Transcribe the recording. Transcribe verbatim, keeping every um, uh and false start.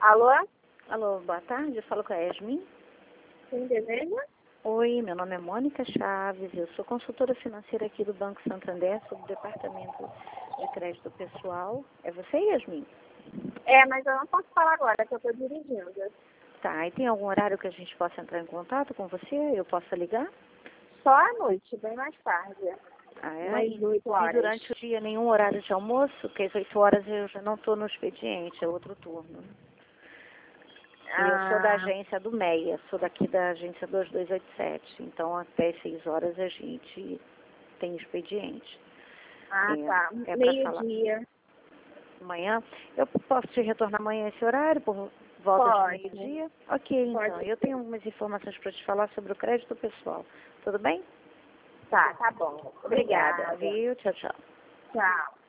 Alô? Alô, boa tarde, eu falo com a Yasmin. Quem deseja? Oi, meu nome é Mônica Chaves, eu sou consultora financeira aqui do Banco Santander, sobre o Departamento de Crédito Pessoal. É você, Yasmin? É, mas eu não posso falar agora, que eu estou dirigindo. Tá, e tem algum horário que a gente possa entrar em contato com você? Eu possa ligar? Só à noite, bem mais tarde. Ah, é? Mais E, oito e horas. durante o dia nenhum horário de almoço? Porque às oito horas eu já não estou no expediente, é outro turno. E eu sou da Ah, agência do MEIA, sou daqui da agência dois dois oito sete. Então, até seis horas a gente tem expediente. ah É, tá. é para falar Meio-dia. amanhã. Eu posso te retornar amanhã esse horário, por volta de Pode. meio-dia? Ok, então. Pode Eu ser. tenho algumas informações para te falar sobre o crédito pessoal. Tudo bem? Tá, tá bom. Obrigada, Obrigada. viu? Tchau, tchau. Tchau.